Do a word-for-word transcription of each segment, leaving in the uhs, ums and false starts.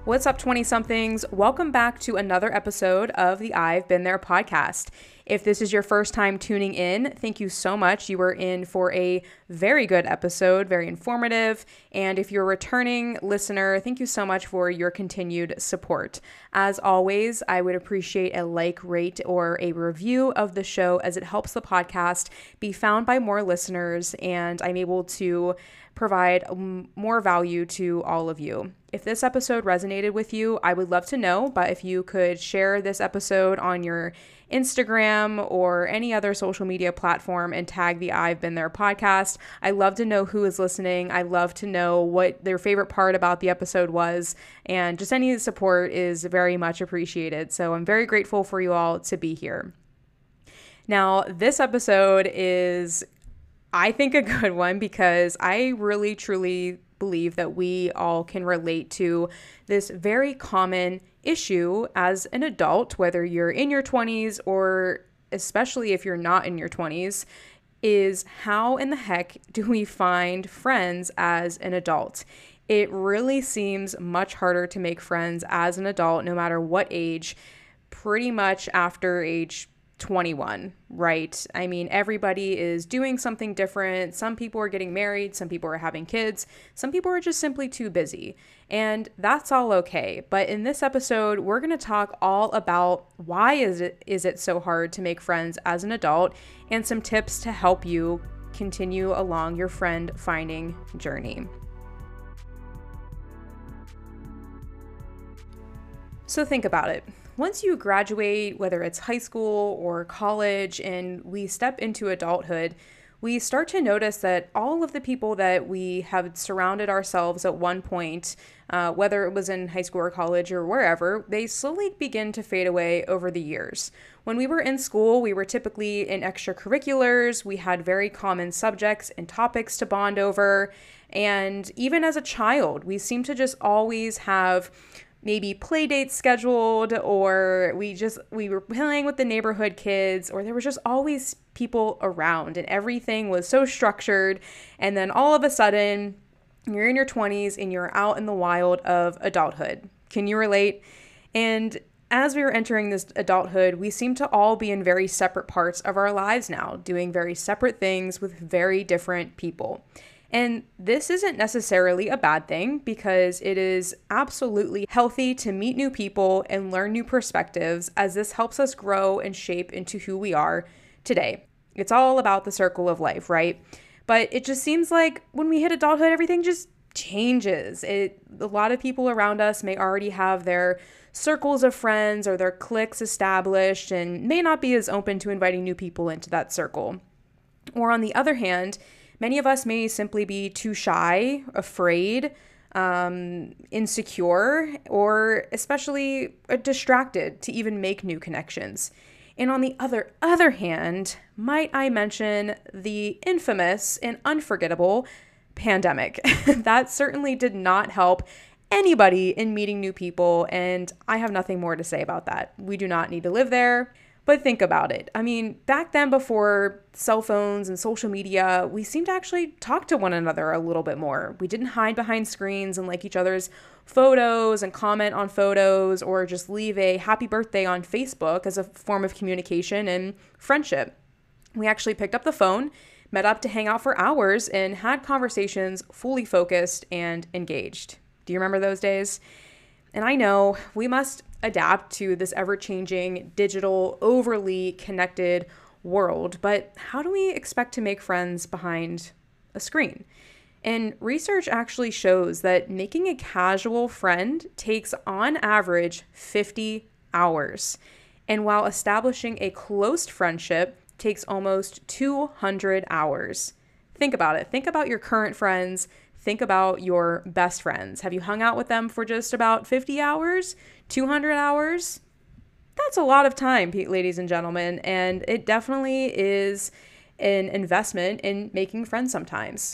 What's up, twenty-somethings? Welcome back to another episode of the I've Been There podcast. If this is your first time tuning in, thank you so much. You were in for a very good episode, very informative. And if you're a returning listener, thank you so much for your continued support. As always, I would appreciate a like, rate, or a review of the show as it helps the podcast be found by more listeners, and I'm able to provide more value to all of you. If this episode resonated with you, I would love to know, but if you could share this episode on your Instagram or any other social media platform and tag the I've Been There podcast. I love to know who is listening. I love to know what their favorite part about the episode was, and just any support is very much appreciated. So I'm very grateful for you all to be here. Now, this episode is, I think, a good one because I really, truly believe that we all can relate to this very common issue as an adult, whether you're in your twenties or especially if you're not in your twenties, is how in the heck do we find friends as an adult? It really seems much harder to make friends as an adult, no matter what age, pretty much after age twenty-one, right? I mean, everybody is doing something different. Some people are getting married, some people are having kids, some people are just simply too busy, and that's all okay. But in this episode, we're going to talk all about why is it is it so hard to make friends as an adult, and some tips to help you continue along your friend finding journey. So think about it. Once you graduate, whether it's high school or college, and we step into adulthood, we start to notice that all of the people that we have surrounded ourselves at one point, uh, whether it was in high school or college or wherever, they slowly begin to fade away over the years. When we were in school, we were typically in extracurriculars, we had very common subjects and topics to bond over, and even as a child, we seem to just always have maybe play dates scheduled, or we just, we were playing with the neighborhood kids, or there was just always people around and everything was so structured. And then all of a sudden you're in your twenties and you're out in the wild of adulthood. Can you relate? And as we were entering this adulthood, we seem to all be in very separate parts of our lives now, doing very separate things with very different people. And this isn't necessarily a bad thing because it is absolutely healthy to meet new people and learn new perspectives, as this helps us grow and shape into who we are today. It's all about the circle of life, right? But it just seems like when we hit adulthood, everything just changes. It, a lot of people around us may already have their circles of friends or their cliques established and may not be as open to inviting new people into that circle. Or on the other hand, many of us may simply be too shy, afraid, um, insecure, or especially distracted to even make new connections. And on the other other hand, might I mention the infamous and unforgettable pandemic. That certainly did not help anybody in meeting new people, and I have nothing more to say about that. We do not need to live there. But think about it. I mean, back then, before cell phones and social media, we seemed to actually talk to one another a little bit more. We didn't hide behind screens and like each other's photos and comment on photos, or just leave a happy birthday on Facebook as a form of communication and friendship. We actually picked up the phone, met up to hang out for hours, and had conversations fully focused and engaged. Do you remember those days? And I know we must adapt to this ever-changing, digital, overly connected world, but how do we expect to make friends behind a screen? And research actually shows that making a casual friend takes, on average, fifty hours. And while establishing a close friendship takes almost two hundred hours. Think about it. Think about your current friends. Think about your best friends. Have you hung out with them for just about fifty hours? two hundred hours? That's a lot of time, ladies and gentlemen, and it definitely is an investment in making friends sometimes.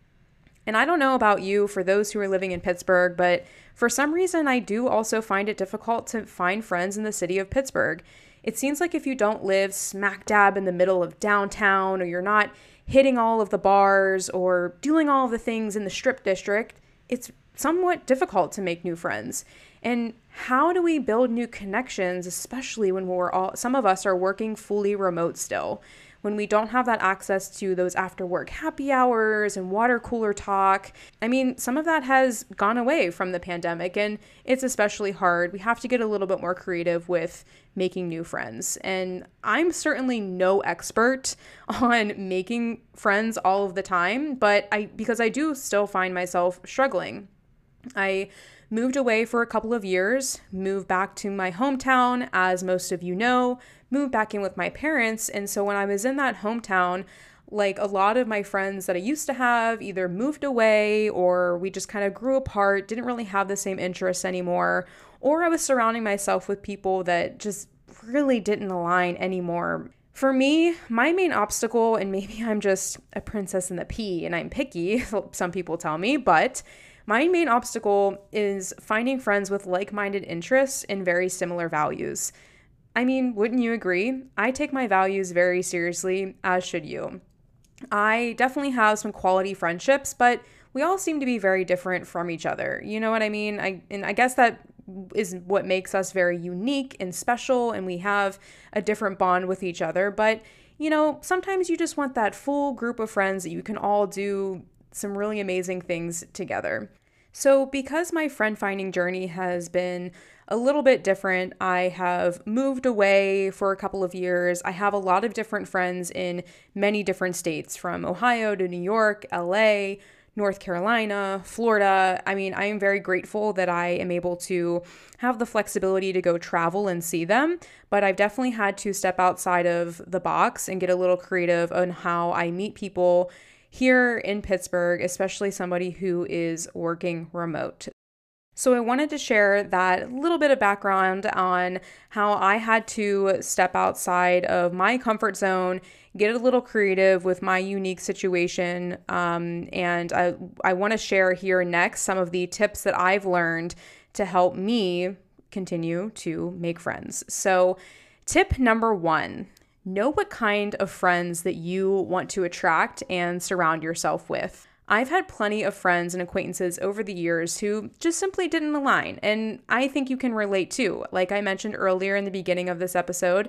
And I don't know about you, for those who are living in Pittsburgh, but for some reason I do also find it difficult to find friends in the city of Pittsburgh. It seems like if you don't live smack dab in the middle of downtown, or you're not hitting all of the bars or doing all of the things in the Strip District, it's somewhat difficult to make new friends. And how do we build new connections, especially when we're all, some of us are working fully remote still, when we don't have that access to those after work happy hours and water cooler talk? I mean, some of that has gone away from the pandemic, and it's especially hard. We have to get a little bit more creative with making new friends. And I'm certainly no expert on making friends all of the time, but I, because I do still find myself struggling. I moved away for a couple of years, moved back to my hometown, as most of you know, moved back in with my parents. And so when I was in that hometown, like a lot of my friends that I used to have either moved away or we just kind of grew apart, didn't really have the same interests anymore, or I was surrounding myself with people that just really didn't align anymore. For me, my main obstacle, and maybe I'm just a princess in the pea and I'm picky, some people tell me, but my main obstacle is finding friends with like-minded interests and very similar values. I mean, wouldn't you agree? I take my values very seriously, as should you. I definitely have some quality friendships, but we all seem to be very different from each other. You know what I mean? I and I guess that is what makes us very unique and special, and we have a different bond with each other. But, you know, sometimes you just want that full group of friends that you can all do some really amazing things together. So because my friend finding journey has been a little bit different, I have moved away for a couple of years. I have a lot of different friends in many different states, from Ohio to New York, L A, North Carolina, Florida. I mean, I am very grateful that I am able to have the flexibility to go travel and see them, but I've definitely had to step outside of the box and get a little creative on how I meet people here in Pittsburgh, especially somebody who is working remote. So I wanted to share that little bit of background on how I had to step outside of my comfort zone, get a little creative with my unique situation. Um, and I, I want to share here next some of the tips that I've learned to help me continue to make friends. So tip number one, know what kind of friends that you want to attract and surround yourself with. I've had plenty of friends and acquaintances over the years who just simply didn't align, and I think you can relate too. Like I mentioned earlier in the beginning of this episode,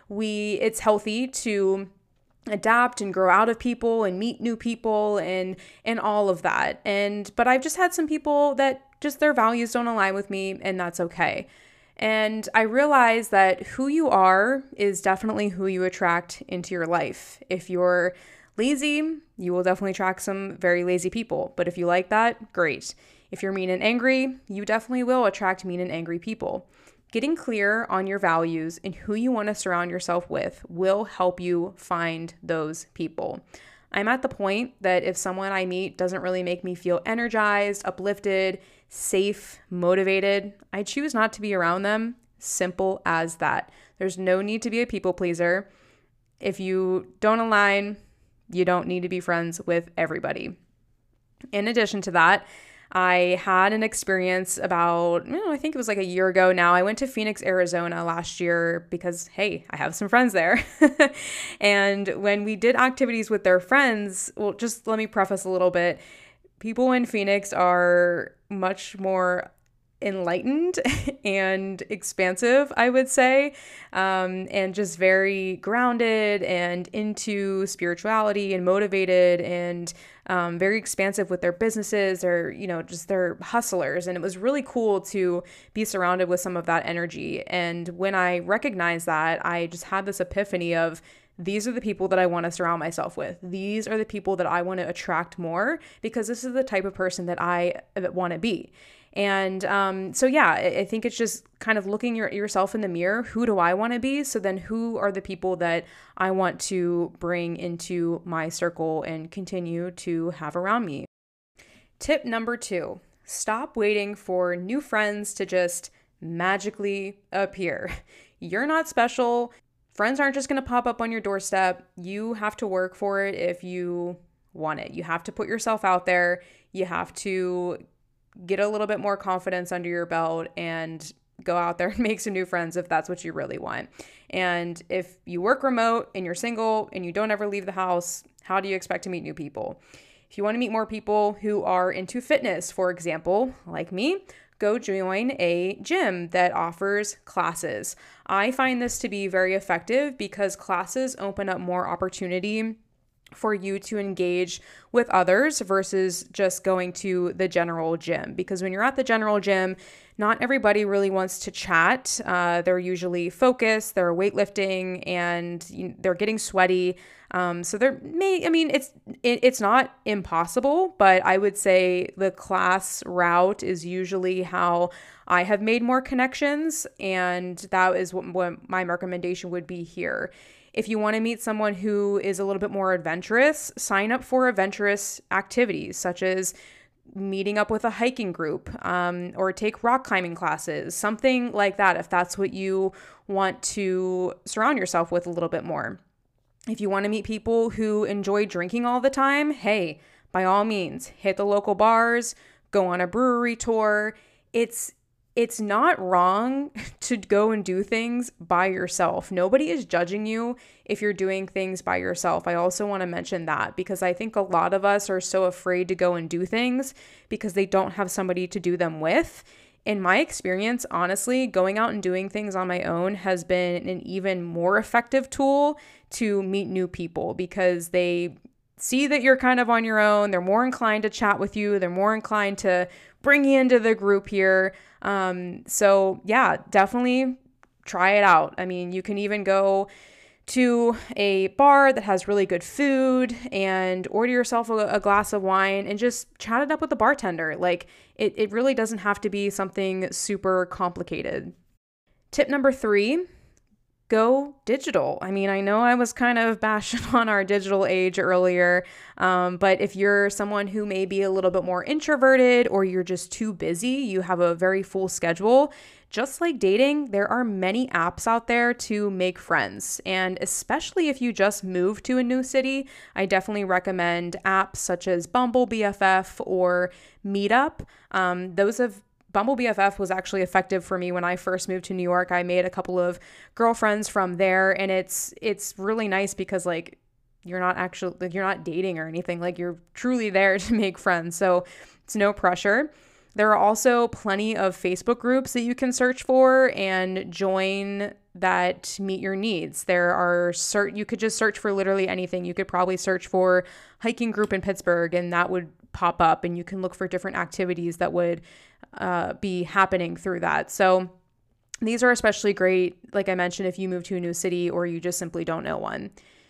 we it's healthy to adapt and grow out of people and meet new people and and all of that. And but I've just had some people that just their values don't align with me, and that's okay. And I realize that who you are is definitely who you attract into your life. If you're lazy, you will definitely attract some very lazy people. But if you like that, great. If you're mean and angry, you definitely will attract mean and angry people. Getting clear on your values and who you want to surround yourself with will help you find those people. I'm at the point that if someone I meet doesn't really make me feel energized, uplifted, safe, motivated, I choose not to be around them. Simple as that. There's no need to be a people pleaser. If you don't align, you don't need to be friends with everybody. In addition to that, I had an experience about, you know, I think it was like a year ago now. I went to Phoenix, Arizona last year because, hey, I have some friends there. And when we did activities with their friends, well, just let me preface a little bit. People in Phoenix are much more enlightened and expansive, I would say, um, and just very grounded and into spirituality and motivated and um, very expansive with their businesses. They're, you know, just they're hustlers. And it was really cool to be surrounded with some of that energy. And when I recognized that, I just had this epiphany of, these are the people that I want to surround myself with. These are the people that I want to attract more, because this is the type of person that I want to be. And um, so, yeah, I think it's just kind of looking your, yourself in the mirror. Who do I want to be? So then who are the people that I want to bring into my circle and continue to have around me? Tip number two, stop waiting for new friends to just magically appear. You're not special. Friends aren't just going to pop up on your doorstep. You have to work for it if you want it. You have to put yourself out there. You have to get a little bit more confidence under your belt and go out there and make some new friends if that's what you really want. And if you work remote and you're single and you don't ever leave the house, how do you expect to meet new people? If you want to meet more people who are into fitness, for example, like me, go join a gym that offers classes. I find this to be very effective because classes open up more opportunity for you to engage with others versus just going to the general gym. Because when you're at the general gym, not everybody really wants to chat. Uh, they're usually focused, they're weightlifting, and you, they're getting sweaty. Um, so there may, I mean, it's it, it's not impossible, but I would say the class route is usually how I have made more connections, and that is what, what my recommendation would be here. If you want to meet someone who is a little bit more adventurous, sign up for adventurous activities such as meeting up with a hiking group, um, or take rock climbing classes, something like that, if that's what you want to surround yourself with a little bit more. If you want to meet people who enjoy drinking all the time, hey, by all means, hit the local bars, go on a brewery tour. It's It's not wrong to go and do things by yourself. Nobody is judging you if you're doing things by yourself. I also want to mention that because I think a lot of us are so afraid to go and do things because they don't have somebody to do them with. In my experience, honestly, going out and doing things on my own has been an even more effective tool to meet new people because they see that you're kind of on your own. They're more inclined to chat with you. They're more inclined to bring you into the group here. Um, so yeah, definitely try it out. I mean, you can even go to a bar that has really good food and order yourself a, a glass of wine and just chat it up with the bartender. Like it, it really doesn't have to be something super complicated. Tip number three, go digital. I mean, I know I was kind of bashing on our digital age earlier, um, but if you're someone who may be a little bit more introverted or you're just too busy, you have a very full schedule, just like dating, there are many apps out there to make friends. And especially if you just moved to a new city, I definitely recommend apps such as Bumble B F F or Meetup. Um, those have Bumble B F F was actually effective for me when I first moved to New York. I made a couple of girlfriends from there, and it's it's really nice because like you're not actually like you're not dating or anything. Like you're truly there to make friends. So it's no pressure. There are also plenty of Facebook groups that you can search for and join that meet your needs. There are cert you could just search for literally anything. You could probably search for hiking group in Pittsburgh and that would pop up, and you can look for different activities that would uh, be happening through that. So these are especially great, like I mentioned, if you move to a new city or you just simply don't know one.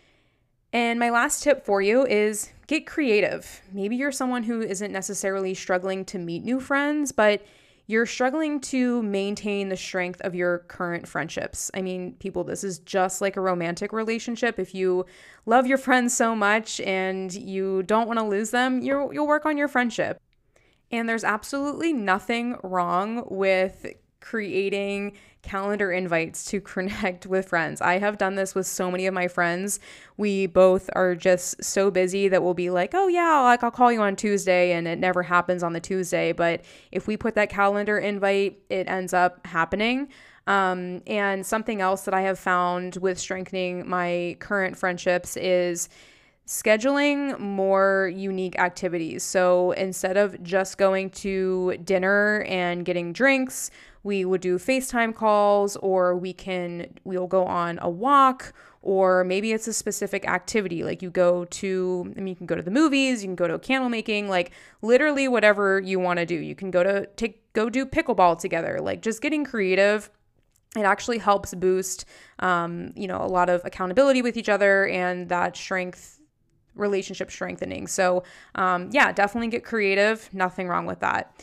And my last tip for you is get creative. Maybe you're someone who isn't necessarily struggling to meet new friends, but you're struggling to maintain the strength of your current friendships. I mean, people, this is just like a romantic relationship. If you love your friends so much and you don't want to lose them, you'll, you'll work on your friendship. And there's absolutely nothing wrong with creating calendar invites to connect with friends. I have done this with so many of my friends. We both are just so busy that we'll be like, oh yeah, like I'll call you on Tuesday, and it never happens on the Tuesday. But if we put that calendar invite, it ends up happening. Um, and something else that I have found with strengthening my current friendships is scheduling more unique activities. So instead of just going to dinner and getting drinks, we would do FaceTime calls, or we can, we'll go on a walk, or maybe it's a specific activity. Like you go to, I mean, you can go to the movies, you can go to candle making, like literally whatever you want to do. You can go to take, go do pickleball together, like just getting creative. It actually helps boost, um, you know, a lot of accountability with each other and that strength, relationship strengthening. So, um, yeah, definitely get creative. Nothing wrong with that.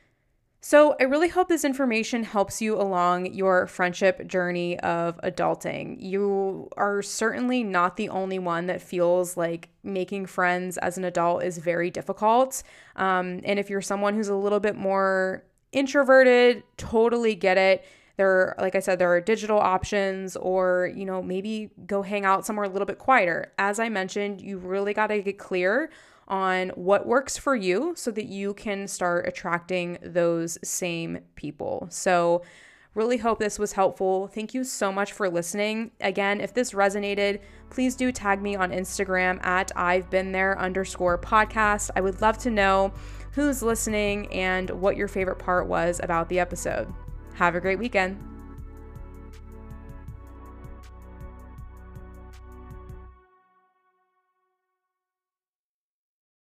So I really hope this information helps you along your friendship journey of adulting. You are certainly not the only one that feels like making friends as an adult is very difficult. Um, and if you're someone who's a little bit more introverted, totally get it. There, like I said, there are digital options, or, you know, maybe go hang out somewhere a little bit quieter. As I mentioned, you really got to get clear on what works for you so that you can start attracting those same people. So Really hope this was helpful. Thank you so much for listening. Again, if this resonated, please do tag me on Instagram at I've been there underscore podcast. I would love to know who's listening and what your favorite part was about the episode. Have a great weekend.